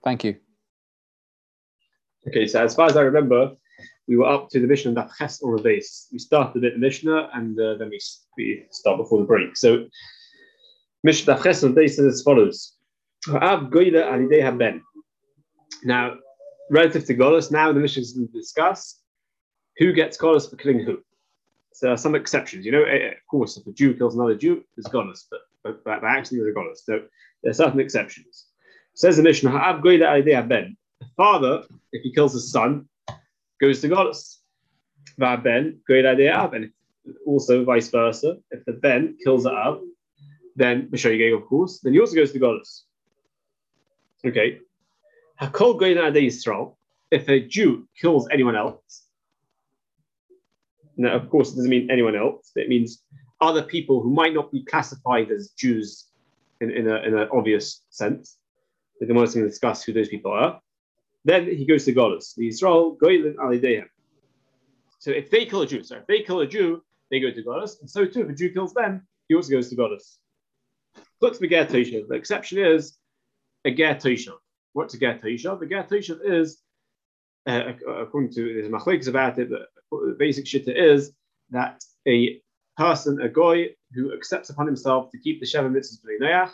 Thank you. Okay, so as far as I remember, we were up to the Mishnah Daf Ches on the base. We started a bit the Mishnah and then we start before the break. So Mishnah Daf Ches on the base is as follows. Now, relative to Golos, now the Mishnah is going to discuss who gets Golos for killing who. So there are some exceptions. You know, of course, if a Jew kills another Jew, there's Golos, but actually there's a Golos. So there are certain exceptions. Says the Mishnah, the father, if he kills his son, goes to Golos. Ben, and also vice versa. If the Ben kills the Ab, then Mishayigeg, of course, then he also goes to Golos. Okay. Hakol Goyda Yisrael, if a Jew kills anyone else, now of course it doesn't mean anyone else, it means other people who might not be classified as Jews in an obvious sense. The Gemara is going to discuss who those people are. Then he goes to Golos. The Yisrael Goylin Alidehem. So if they kill a Jew, they go to Golos, and so too if a Jew kills them, he also goes to Golos. Looks the Ger Toshav. The exception is a Ger Toshav. What's a Ger Toshav? A Ger Toshav is, according to there's machlokes about it, the basic shitta is that a person, a goy, who accepts upon himself to keep the Sheva Mitzvahs B'nai Noach,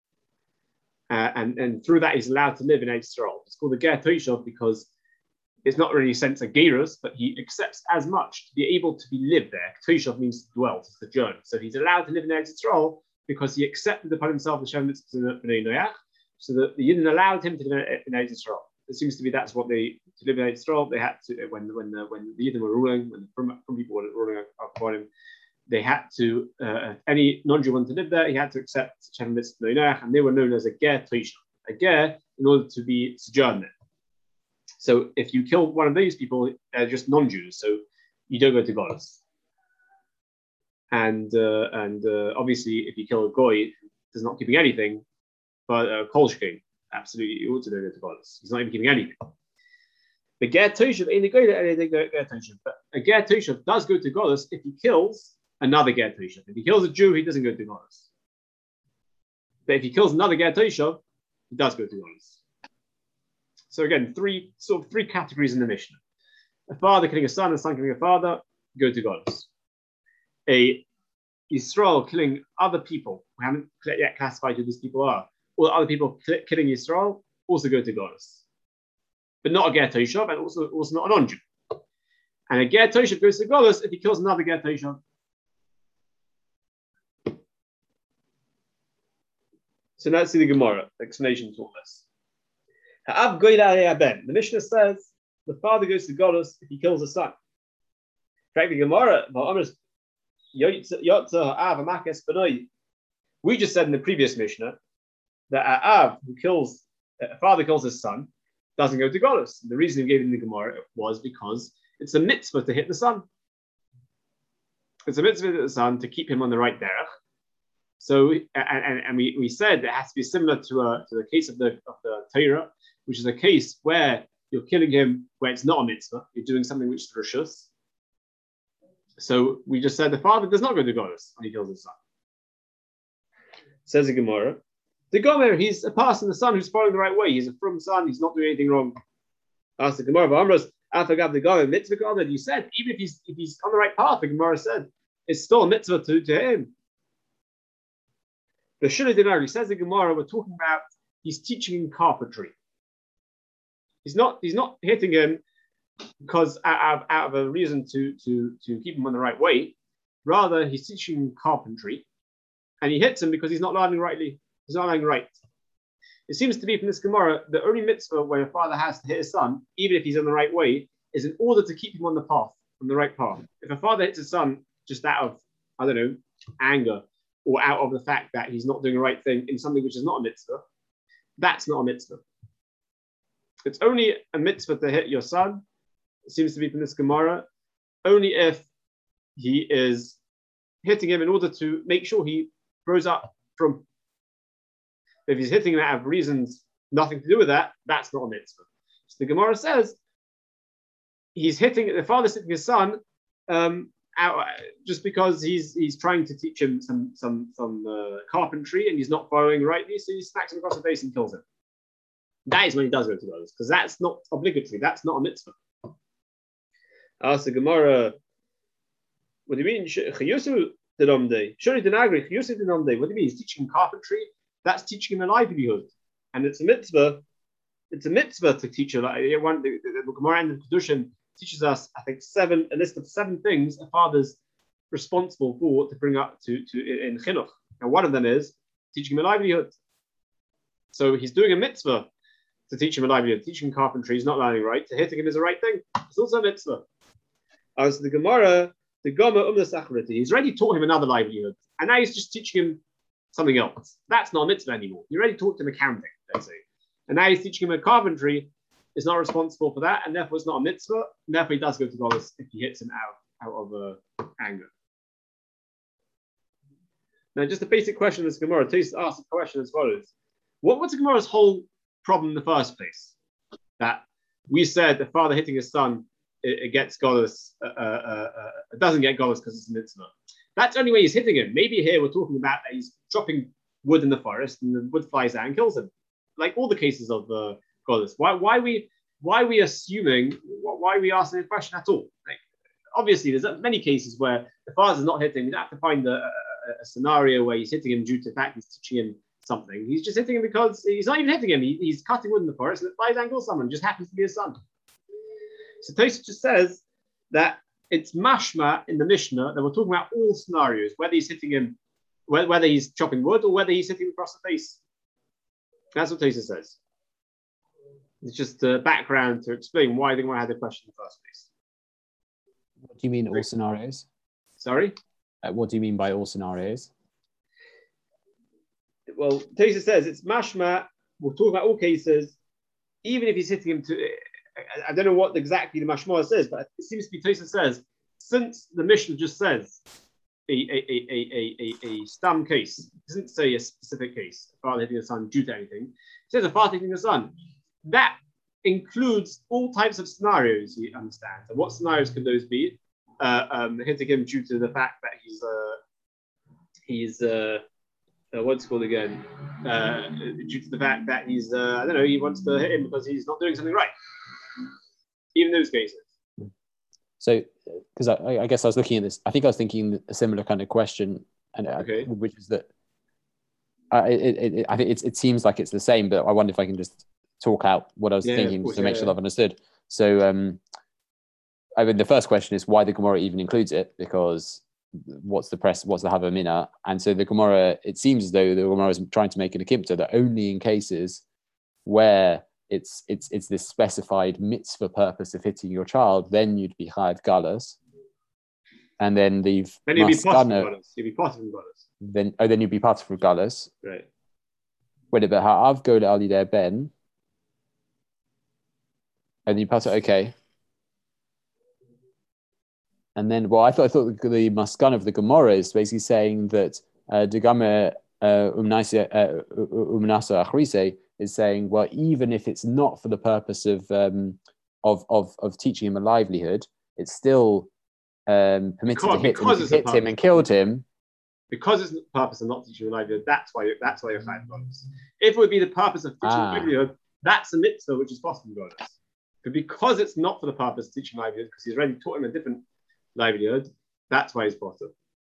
and through that he's allowed to live in Eretz Yisrael. It's called a Ger Toshav because it's not really a sense of gerus, but he accepts as much to be able to be lived there. Toshav means to dwell, to sojourn. So he's allowed to live in Eretz Yisrael because he accepted upon himself the Sheva Mitzvahs B'nai Noach, so that the Yidden allowed him to live in Eretz Yisrael. It seems to be that's what to live in Eretz Yisrael. They had to when the Yidden were ruling, when the from people were ruling upon him, they had to any non-Jew wanted to live there, he had to accept Sheva Mitzvahs B'nai Noach, and they were known as a Ger Toshav, a Ger in order to be sojourn there. So if you kill one of these people, they're just non-Jews, so you don't go to Golos. And obviously, if you kill a goy who's not keeping anything, but Kolshking, absolutely, you ought to go to Golos. He's not even keeping anything. The Ger Toshav ain't a Ger Toshav, but a Ger Toshav does go to Golos if he kills another Ger Toshav. If he kills a Jew, he doesn't go to Golos. But if he kills another Ger Toshav, he does go to Golos. So again, three categories in the Mishnah. A father killing a son, a son killing a father, go to Golos. A Yisrael killing other people, we haven't yet classified who these people are, or other people killing Yisrael, also go to Golos. But not a Ger Toshav, and also not a non-Jew. And a Ger Toshav goes to Golos if he kills another Ger Toshav. So let's see the Gemara explanation to all this. The Mishnah says the father goes to Golos if he kills a son. In fact, the Gemara, we just said in the previous Mishnah that a father kills his son, doesn't go to Golos. The reason we gave it in the Gemara was because it's a mitzvah to hit the son. It's a mitzvah to hit the son to keep him on the right derech. So, and we said it has to be similar to the case of the Torah, which is a case where you're killing him where it's not a mitzvah, you're doing something which is rishus. So we just said the father does not go to Golos when he kills his son. Says the Gemara, the Gomer, he's a person, the son who's following the right way. He's a frum son, he's not doing anything wrong. Asked the Gemara, you said, even if he's on the right path, the Gemara said, it's still a mitzvah to him. The Shulei Dinar, he says the Gemara, we're talking about he's teaching him carpentry. He's not hitting him because out of a reason to keep him on the right way. Rather, he's teaching him carpentry, and he hits him because he's not learning rightly. He's not learning right. It seems to be from this Gemara, the only mitzvah where a father has to hit his son, even if he's on the right way, is in order to keep him on the path, on the right path. If a father hits his son just out of, anger, or out of the fact that he's not doing the right thing in something which is not a mitzvah, that's not a mitzvah. It's only a mitzvah to hit your son, it seems to be from this Gemara, only if he is hitting him in order to make sure he grows up from. If he's hitting him out of reasons nothing to do with that, that's not a mitzvah. So the Gemara says the father's hitting his son just because he's trying to teach him some carpentry and he's not following rightly, so he smacks him across the face and kills him. That is when he does go to Golos, because that's not obligatory. That's not a mitzvah. Ask the Gemara, what do you mean? Chayusu denomde. Shuri denagri. Chayusu denomde. What do you mean? He's teaching him carpentry. That's teaching him a livelihood, and it's a mitzvah. It's a mitzvah to teach a livelihood. The Gemara and the Kedushin teaches us, I think, a list of 7 things a father's responsible for to bring up to in chinuch. And one of them is teaching him a livelihood. So he's doing a mitzvah to teach him a livelihood. Teaching carpentry is not learning right. To hitting him is the right thing. It's also a mitzvah. As the Gemara, the Goma Sachariti, he's already taught him another livelihood, and now he's just teaching him something else. That's not a mitzvah anymore. He already taught him accounting, let's say, and now he's teaching him a carpentry. Is not responsible for that, and therefore it's not a mitzvah. And therefore he does go to Golos if he hits him out of anger. Now, just a basic question of this Gemara. Tais asks a question as follows: What's the Gemara's whole problem in the first place? That we said the father hitting his son, it gets Golos, it doesn't get Golos because it's a mitzvah. That's the only way he's hitting him. Maybe here we're talking about that he's dropping wood in the forest and the wood flies out and kills him, like all the cases of Golos. Why are we assuming? Why are we asking the question at all? Like, obviously, there's many cases where the father's not hitting. You don't have to find a scenario where he's hitting him due to the fact he's teaching him something. He's just hitting him because he's not even hitting him. He's cutting wood in the forest and it flies out and kills someone. It just happens to be his son. So Tosfos just says that it's mashma in the Mishnah that we're talking about all scenarios, whether he's hitting him, whether he's chopping wood or whether he's hitting him across the face. That's what Tosfos says. It's just background to explain why they want to have the question in the first place. What do you mean all scenarios? Sorry? What do you mean by all scenarios? Well, Tosfos says it's mashma. We're talking about all cases, even if he's hitting him to. I don't know what exactly the mashma says, but it seems to be Tosfos says since the Mishnah just says a stam case, it doesn't say a specific case, a father hitting a son due to anything. It says a father hitting a son. That includes all types of scenarios, you understand. And what scenarios can those be? Hitting him due to the fact that he's what's it called again? Due to the fact that he's I don't know, he wants to hit him because he's not doing something right. Even those cases. So, because I guess I was looking at this, I think I was thinking a similar kind of question, and which is that I think it seems like it's the same, but I wonder if I can just talk out what I was thinking to make sure I've understood. So, I mean, the first question is why the Gemara even includes it, because what's the Hava Mina? And so the Gemara, it seems as though the Gemara is trying to make it a kippta that only in cases where it's this specified mitzvah purpose of hitting your child, then you'd be chayav galas, and then you'd be part of galas. Then you'd be part of galas. Right. Wait, but ha'av go to ali der ben, and you pass it. Okay. And then, well, I thought the maskan of the Gemara is basically saying that Degame Umnasa Achrise is saying, well, even if it's not for the purpose of teaching him a livelihood, it's still permitted to hit him. If you hit him and killed him, because it's the purpose of not teaching him a livelihood. That's why you're chayav galas. If it would be the purpose of teaching a livelihood, that's a mitzvah which is possible galas. But because it's not for the purpose of teaching livelihood, because he's already taught him a different livelihood, that's why he's brought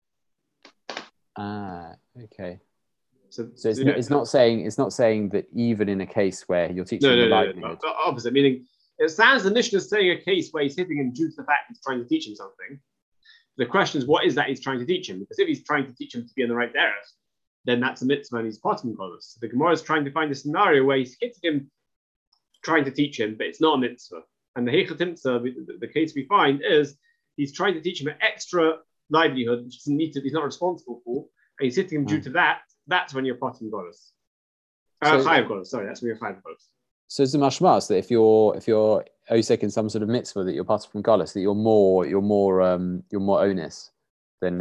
up. Okay. So it's not saying that even in a case where you're teaching him a livelihood. No, opposite, meaning it sounds the Mishnah is saying a case where he's hitting him due to the fact he's trying to teach him something. The question is, what is that he's trying to teach him? Because if he's trying to teach him to be in the right derech, then that's a mitzvah and he's part of galas. So the Gemara is trying to find a scenario where he's hitting him, trying to teach him, but it's not a mitzvah. And the heichatimtza, the case we find is he's trying to teach him an extra livelihood, which he's not responsible for, and he's hitting him due to that. That's when you're part of galas. Chayav galas. Sorry, that's when you're chayav galas. So it's a mashmas that if you're osek in some sort of mitzvah that you're part of galas, that you're more onus than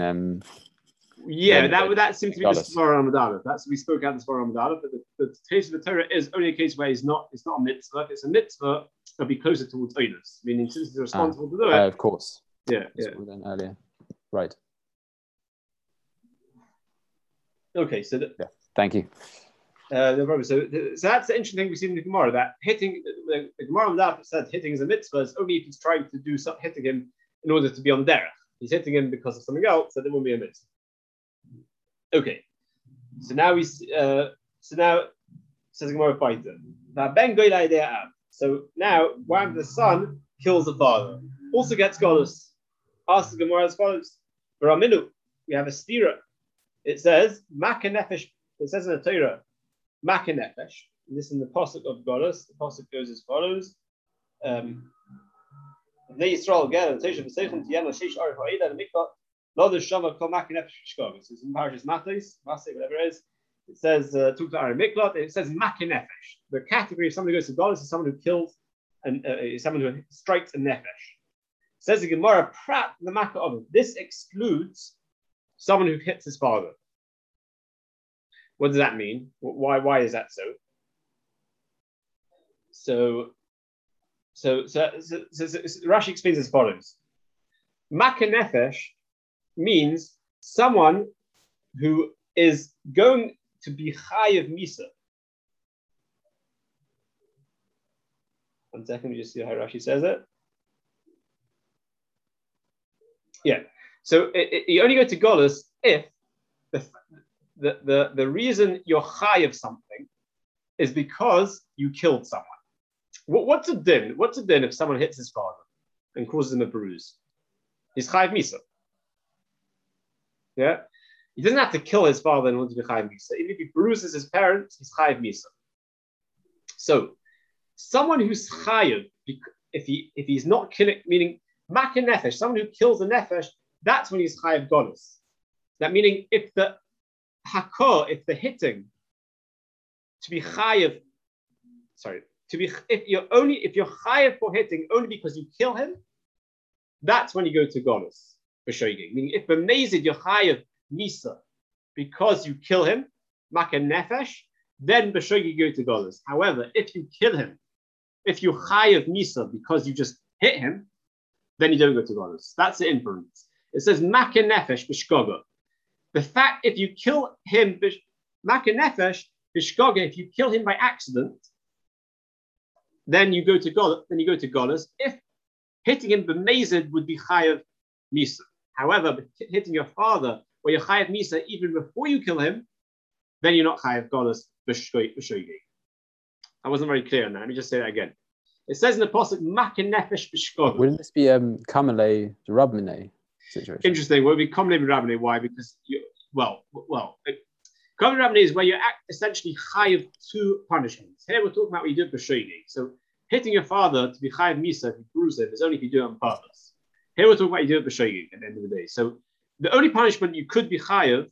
that seems to be the Svara Ramadana. That's we spoke out the Svara Ramadana, but the case of the Torah is only a case where it's not a mitzvah. If it's a mitzvah, it'll be closer towards onus, meaning since he's responsible to do it. Of course. Yeah. Done earlier. Right. Okay, so thank you. No problem. So that's the interesting thing we see in the Gemara, that hitting, the Gemara on that said hitting is a mitzvah is only if he's trying to do something, hitting him in order to be on derech. He's hitting him because of something else, so there won't be a mitzvah. Okay. So now says the Gemara fighter. So now one the son kills the father, also gets golus. Ask the Gemara as follows: Baraminu, we have a stira. It says Maka Nefesh. It says in the Torah, Maka Nefesh. This is in the pasuk of golus. The pasuk goes as follows: They Yisrael again. This is in Parashas Matos, whatever it is. It says Tukta Ari Miklot. It says Maka Nefesh. The category of somebody who goes to golus is someone who kills and someone who strikes a nefesh. Says the Gemara, Prat the Maka of this excludes someone who hits his father. What does that mean? Why is that so? So Rashi explains as follows: Maka nefesh means someone who is going to be chayav misa. One second, we just see how Rashi says it. Yeah. So you only go to golus if the reason you're chayav something is because you killed someone. What's a din? What's a din if someone hits his father and causes him a bruise? He's chayav misa. Yeah. He doesn't have to kill his father in order to be chayav misa. Even if he bruises his parents, he's chayav misa. So someone who's chayav, if he's not killing, meaning maka nefesh, someone who kills a nefesh, that's when he's chayav golus. That meaning if the hakor, if the hitting, to be chayav, if you're chayav for hitting only because you kill him, that's when you go to golus for shoygig. Meaning if b'mezid you're chayav misa because you kill him, maka nefesh, then b'shoygig you go to golus. However, if you kill him, if you chayav misa because you just hit him, then you don't go to golus. That's the inference. It says maka nefesh b'shkoga. The fact if you kill him, maka nefesh b'shkoga, if you kill him by accident, then you go to golus. Then you go to golus. If hitting him b'mezid would be chayav misa. However, hitting your father or you're chayav misa even before you kill him, then you're not chayav golus b'shoygig. I wasn't very clear on that. Let me just say that again. It says in the pasuk maka nefesh b'shkoga. Wouldn't this be Kamalei Rabminei situation? Interesting. Well, it would be Kamalei Rabminei. Why? Because Kamalei Rabminei is where you're essentially chayav two punishments. Here we're talking about what you do b'shoygig. So hitting your father to be chayav misa if you bruise him is only if you do it on purpose. Here we're talking about you do it b'shoygig at the end of the day. So the only punishment you could be chayav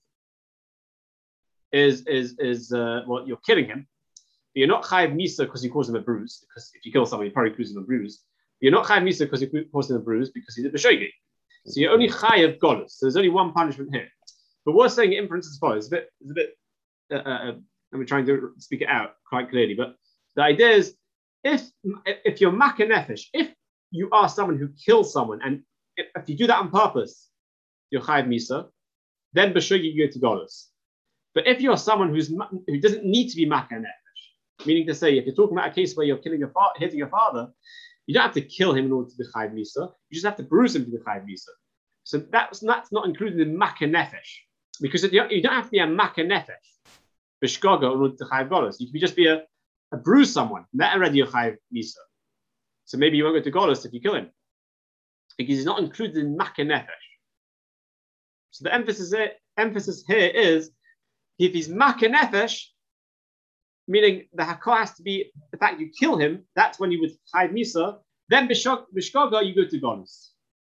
is you're killing him. But you're not chayav misa because you caused him a bruise. Because if you kill someone, you probably cause him a bruise. But you're not chayav misa because you caused him a bruise because he did b'shoygig. So you're only chayav golus. So there's only one punishment here. But we're saying inference as follows. It's a bit. I'm trying to speak it out quite clearly. But the idea is, if you're maka nefesh, if you are someone who kills someone, and if you do that on purpose, you're chayav misa, then b'shoygig you go to golus. But if you're someone who doesn't need to be maka nefesh, meaning to say, if you're talking about a case where you're hitting your father, you don't have to kill him in order to be chayav misa. You just have to bruise him to be chayav misa. So that's not included in maka nefesh, because you don't have to be a maka nefesh b'shkoga in order to chayav golus. You can just be a bruise someone. That already you're chayav misa. So maybe you won't go to golus if you kill him, because he's not included in maka nefesh. So the emphasis here is if he's maka nefesh, meaning the hakor has to be the fact you kill him. That's when you would chayav misa. Then b'shkoga you go to golus.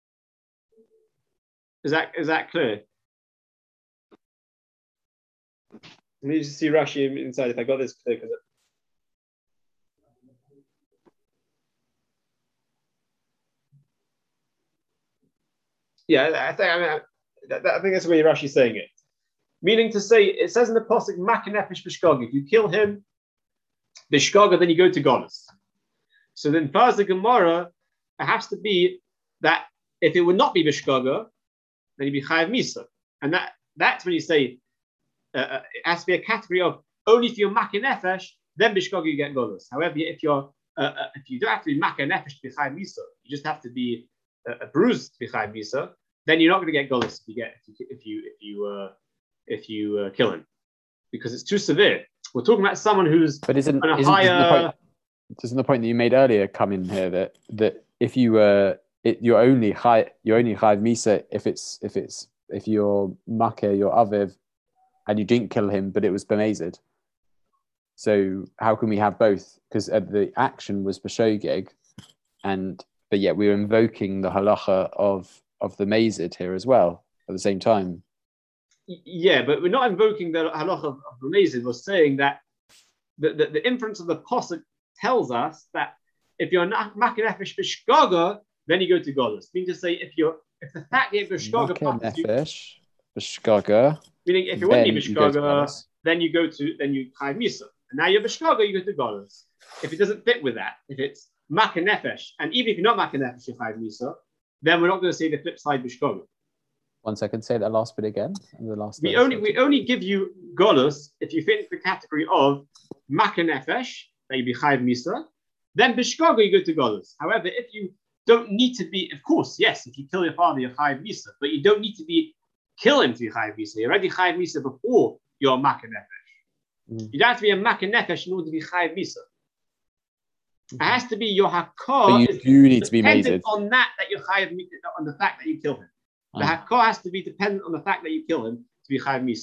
Is that clear? Let me just see Rashi inside if I got this clear. Yeah, I think that's the way Rashi's saying it. Meaning to say, it says in the pasuk maka nefesh b'shkoga. If you kill him, b'shkoga, then you go to golus. So then, first the Gemara, it has to be that if it would not be b'shkoga, then you'd be chayav misa, and that's when you say it has to be a category of only if you're makin nefesh, then bishkoga you get golus. However, if you don't have to be makin nefesh to be chayv misa, you just have to be a bruised to be chayv misa, then you're not going to get golus if you kill him, because it's too severe. We're talking about someone who's isn't the point that you made earlier come in here that if you're only chayv misa if you're makeh your aviv and you didn't kill him but it was b'mezid. So how can we have both? Because the action was b'shogeg, but yet we're invoking the halacha of the mezid here as well at the same time. Yeah, but we're not invoking the halacha of b'mezid. We're saying that the inference of the pasuk tells us that if you're not makin nefesh b'shgaga, then you go to golus. Meaning to say, if the fact that you have b'shgaga nefesh b'shgaga, meaning if you wouldn't be b'shgaga, then you chayv misa. And now you're b'shgaga, you go to golus. If it doesn't fit with that, if it's makin nefesh, and even if you're not makin nefesh, you chayv misa, then we're not going to say the flip side b'shgaga. 1 second, say that last bit again. We only give you golus if you fit into the category of makin nefesh, that you be chayv misa. Then b'shgaga you go to golus. However, if you don't need to be, of course, yes, if you kill your father, you're chayv misa, but you don't need to kill him to be chayv misa. You're already chayv misa before you're makin nefesh. You don't have to be a makin nefesh in order to be chayv misa. It has to be your hakar. So you do need to be mazed on that you're chayav on the fact that you kill him. The hakar has to be dependent on the fact that you kill him to be chayav misa.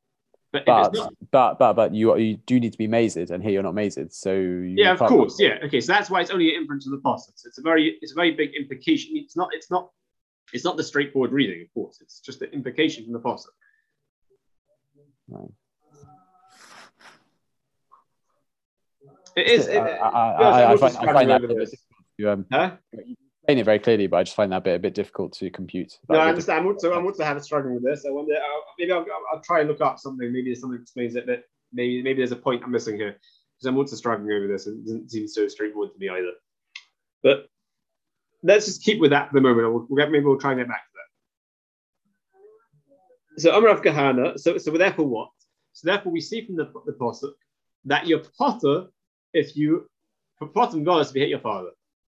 But you do need to be mazed, and here you're not mazed. So yeah, of course, yeah. Okay, so that's why it's only an inference of the pasuk. It's a very big implication. It's not the straightforward reading. Of course, it's just the implication from the pasuk. Right. It is. I find that you explain it very clearly, but I just find that a bit difficult to compute. No, I understand. I'm also having struggling with this. I wonder. Maybe I'll try and look up something. Maybe something explains it. But maybe there's a point I'm missing here, because I'm also struggling over this. It doesn't seem so straightforward to me either. But let's just keep with that for the moment. Maybe we'll try and get back to that. So Amar Rav Kahana. So therefore what? So therefore we see from the pasuk that you're potter if you bottom golus if you hit your father.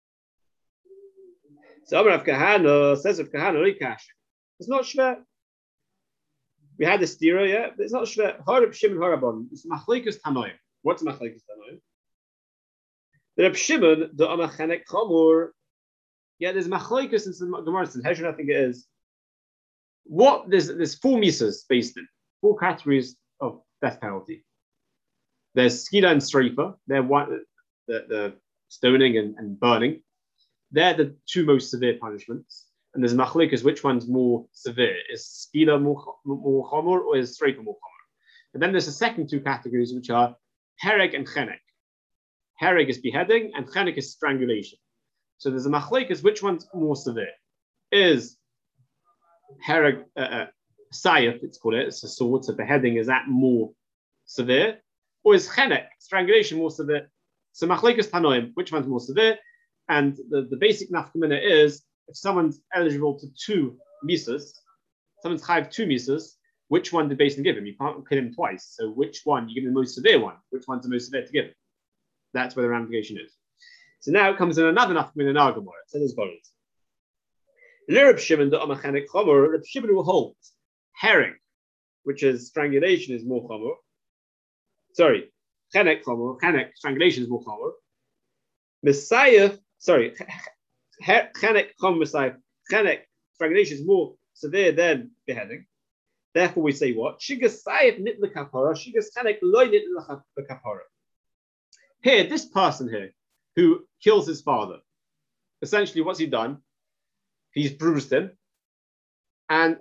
So Amar Rav Kahana says of Kahana Rikash. It's not shver. We had this stira, yeah, but it's not shver. Harab Shimon Harabon. It's machlikus tanoim. What's machlikus tanoim? The Reb Shimon the Amachanek Chamor. Yeah, there's machlikus in some Gemara. In Hezron, I think it is. What there's 4 misas based in 4 categories of death penalty. There's skila and streifa. They're the stoning and burning. They're the 2 most severe punishments. And there's machlikas, which one's more severe? Is skila more chamor, or is streifa more chamor? And then there's the second 2 categories, which are hereg and chenek. Hereg is beheading, and chenek is strangulation. So there's a machlikas, which one's more severe? Is hereg sayaf, it's called it. It's a sword. So beheading, is that more severe? Or is chenek, strangulation, more severe? So machlikas tanoim, which one's more severe? And the basic nafkamina is, if someone's eligible to 2 misas, someone's chayav 2 misas, which one did Basin give him? You can't kill him twice. So which one? You give him the most severe one. Which one's the most severe to give him? That's where the ramification is. So now it comes in another nafkamina in our Gemara. It says as follows. Reb Shimon the Amachanek Chomor, Reb Shimon will hold herring, which is strangulation, is more chomor. Sorry, chenek chomor. Chenek, strangulation is more chomor. Messiah, sorry, chenek chom Messiah. Chenek, strangulation is more severe than beheading. Therefore, we say what? Shigas sayif nit lekapara. Shigas chenek loy nit lekapara. Here, this person here who kills his father, essentially, what's he done? He's bruised him and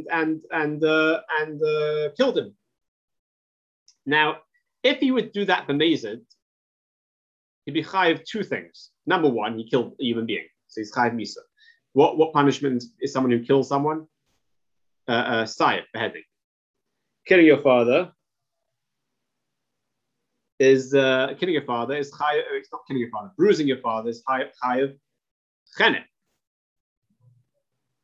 killed him. Now, if he would do that b'mezid, he'd be chayiv 2 things. Number 1, he killed a human being, so he's chayiv misa. What punishment is someone who kills someone? Sayif, beheading. Killing your father is chayiv. It's not killing your father. Bruising your father is chayiv chenek.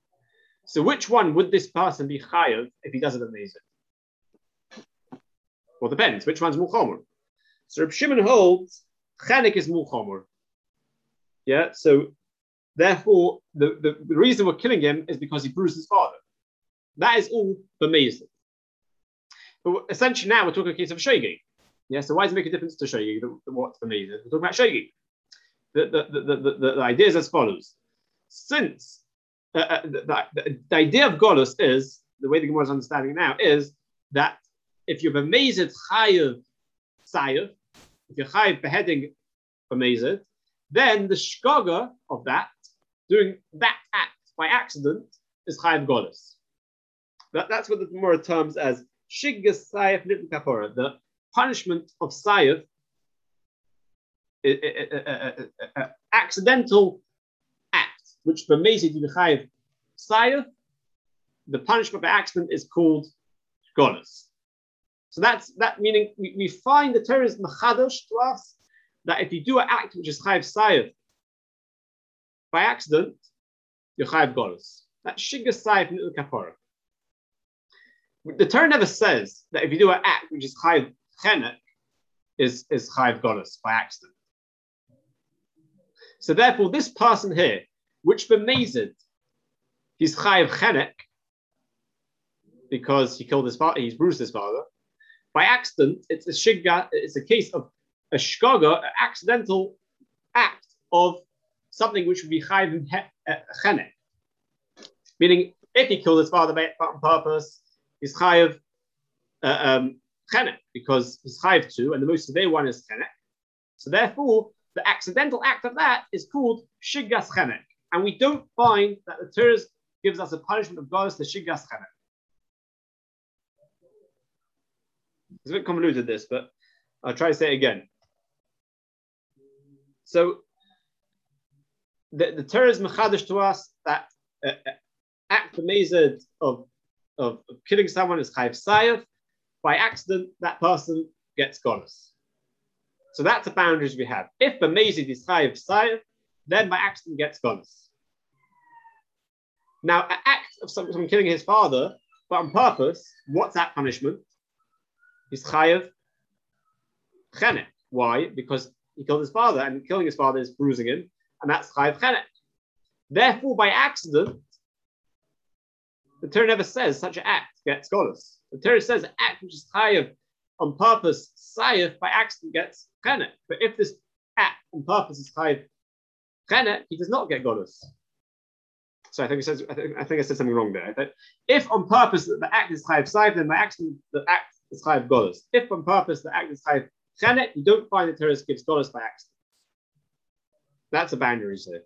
So which one would this person be chayav if he does it amazing? Well, depends. Which one's more chomer? So Reb Shimon holds chenek is more chomer. Yeah. So therefore, the reason we're killing him is because he bruised his father. That is all b'meizid. But essentially now we're talking a case of shogeg. Yeah. So why does it make a difference to shogeg? What's b'meizid? We're talking about shogeg. The idea is as follows. Since the idea of golus is, the way the Gemara is understanding now, is that if you're b'meizid chayav sayav, if you're chayav beheading b'meizid, then the shkoga of that, doing that act by accident, is chayav golus. That's what the Gemara terms as shiggas sayav nitn kapora, the punishment of sayav, accidental act, which b'meizid you chayav sayav, the punishment by accident is called golus. So that meaning we find the Torah is mechadosh to us that if you do an act which is chayav sayav by accident, you're chayav golus. That's shiggas sayav nitn kapora. The Torah never says that if you do an act which is chayav chenek is chayav golus by accident. So therefore, this person here, which b'meizid, he's chayav chenek because he killed his father, he's bruised his father. By accident, it's a shigga. It's a case of a shkoga, an accidental act of something which would be chayav chenek. Meaning, if he killed his father on purpose, he's chayav chenek because he's chayav to, and the most severe one is chenek. So therefore, the accidental act of that is called shiggas chenek, and we don't find that the Torah gives us a punishment of golus to shiggas chenek. It's a bit convoluted, this, but I'll try to say it again. So the Torah is mechadish to us that act b'meizid of killing someone is chayav sayav. By accident, that person gets golus. So that's the boundaries we have. If b'meizid is chayav sayav, then by accident gets golus. Now, an act of someone killing his father, but on purpose, what's that punishment? He's chayav chenek. Why? Because he killed his father, and killing his father is bruising him, and that's chayav chenek. Therefore, by accident, the Torah never says such an act gets golus. The Torah says an act which is chayav on purpose, sayav, by accident gets chenek. But if this act on purpose is chayav chenek, he does not get golus. So I think I said something wrong there. That if on purpose the act is chayav sayav, then by accident the act is chayav golus. If on purpose the act is chayav chenek, you don't find the Torah gives golus by accident. That's the boundaries here.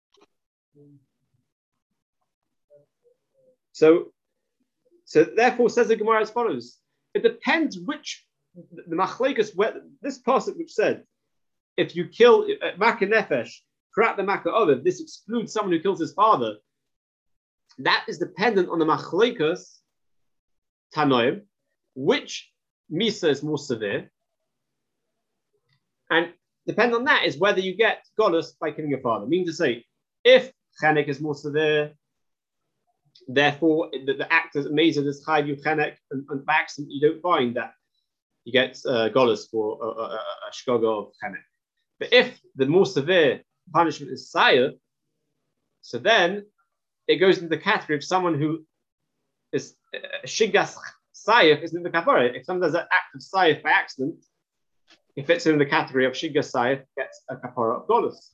So therefore, says the Gemara as follows: it depends which the machlekes, this passage which said, if you kill Maka Nefesh, Prat the Maka Ovid, this excludes someone who kills his father. That is dependent on the machlekes Tanoim, which Misa is more severe, and depend on that is whether you get golus by killing your father. Meaning to say, if chenek is more severe, therefore the act is amazing as chayav chenek, and by accident you don't find that you get golus for a shkoga of chenek. But if the more severe punishment is sayav, so then it goes into the category of someone who is shiggas sayav is in the kapara. If someone does an act of sayav by accident, it fits in the category of shiggas sayav, gets a kapara of golus.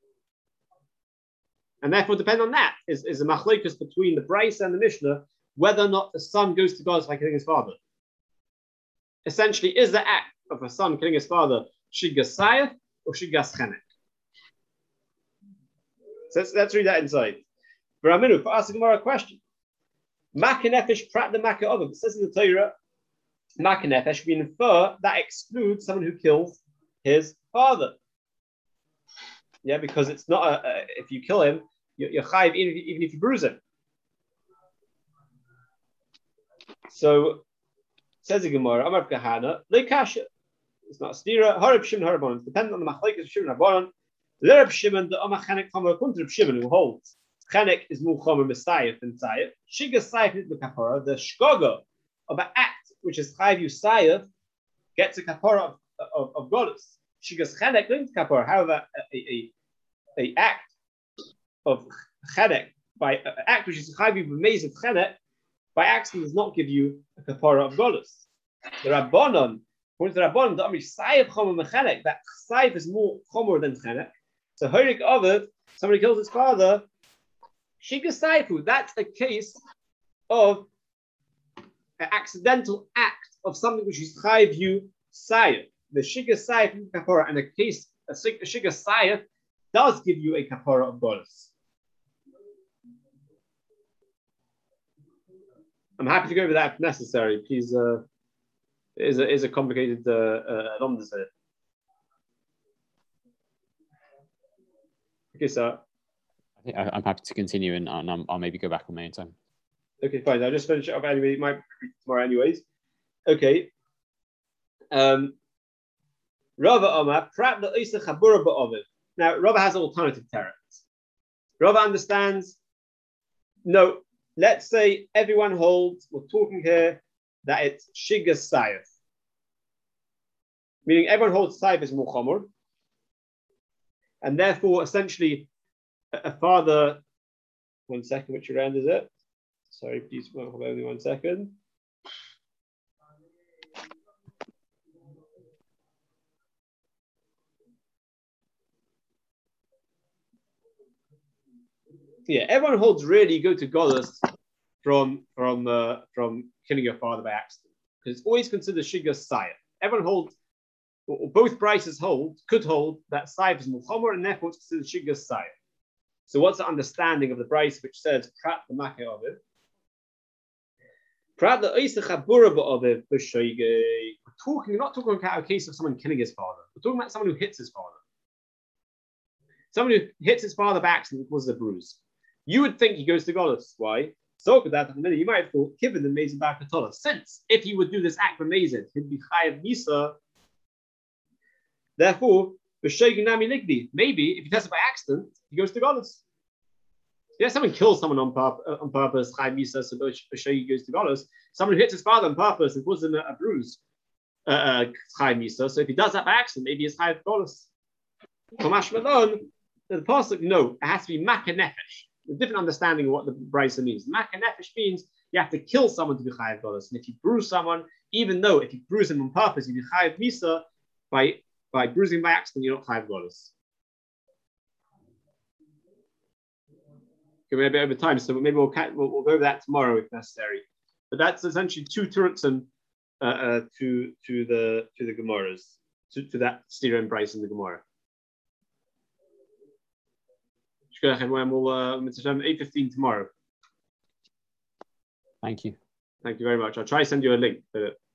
And therefore, depend on that is a machlokes between the Braisa and the Mishnah whether or not the son goes to golus by killing his father. Essentially, is the act of a son killing his father shiggas sayav or shiggas chenek? So let's read that inside. For Aminu, for asking Gemara a question. Maka nefesh prat the maka oven. It says in the Torah, maka nefesh, we infer that excludes someone who kills his father. Yeah, because it's not if you kill him, you're chayiv even if you bruise him. So says the Gemara, Amar Kahana, leikasha. It's not stira. Harib Shimon Harabon. It's dependent on the machlekes of Shimon Harabon. Lerab Shimon the Amar Chanek Chomer Kuntrib Shimon who holds Chanek is more Chomer Messiah than Sayev. Shiga Sayev is the kapara. The shkoga of an act which is chayiv Sayev gets a kapara of Golus. Shigas Chenek linked kapara. However, a act of Chenek, by an act which is Chayvi b'meiz of Chenek, by accident does not give you a kapara of Golus. The Rabbanon, according to the Rabbanon, the Amish Saif Chomer Mechenek, that Saif is more Chomer than Chenek. So Horik Ovid, somebody kills his father, Shigas Saifu, that's a case of an accidental act of something which is Chayv you Saif. The Shigas Saif kapara, and a case, a Shigas Saif does give you a kapara of Golus. I'm happy to go over that if necessary. Please, it is a complicated alumnus here. Okay, so I think I'm happy to continue, and I'll maybe go back on my own time. Okay, fine. I'll just finish it up anyway. It might be tomorrow, anyways. Okay. Rava Omar, Prat the Isa Chabura Ba'ovid. Now, Rava has an alternative teretz. Rava understands. No, let's say everyone holds. We're talking here that it's Shigas Sayef, meaning everyone holds Sayef is more chomer, and therefore, essentially, a father. 1 second, which round is it? Sorry, please, only 1 second. Yeah, everyone holds really go to Golus from killing your father by accident, because it's always considered Shigas Sayef. Everyone holds, or both prices could hold that Sayef is Mulchomer, and therefore it's considered Shigas Sayef. So what's the understanding of the price which says Prat the Makeh Oviv? Prat the Isa Chabura Ba'oviv B'Shoige. We're not talking about a case of someone killing his father. We're talking about someone who hits his father. Someone who hits his father by accident causes a bruise. You would think he goes to Golus. Why? So with that, you might have thought, given the Mezid Bar Katola, since if he would do this act for Mezid, he'd be Chayav Misa. Therefore, Nami Ligdi, maybe if he does it by accident, he goes to Golus. Yeah, someone kills someone on purpose, Chayav Misa, so B'Shogi goes to Golus. Someone who hits his father on purpose and causes him a bruise, Chayav Misa. So if he does that by accident, maybe he's Chayav Golus. Kamash Malon, the pasuk, no, it has to be Makeh Nefesh. A different understanding of what the brisa means. Makeh Nefesh means you have to kill someone to be Chayav Golus. And if you bruise someone, even though if you bruise him on purpose, you be Chayav Misa, by bruising by accident, you're not Chayav Golus. Okay, maybe over time, so maybe we'll go over that tomorrow if necessary. But that's essentially two Turutzim to the Gemaras, to that Stira and Bryce in the Gemara. We'll 8:15 tomorrow. Thank you. Thank you very much. I'll try to send you a link.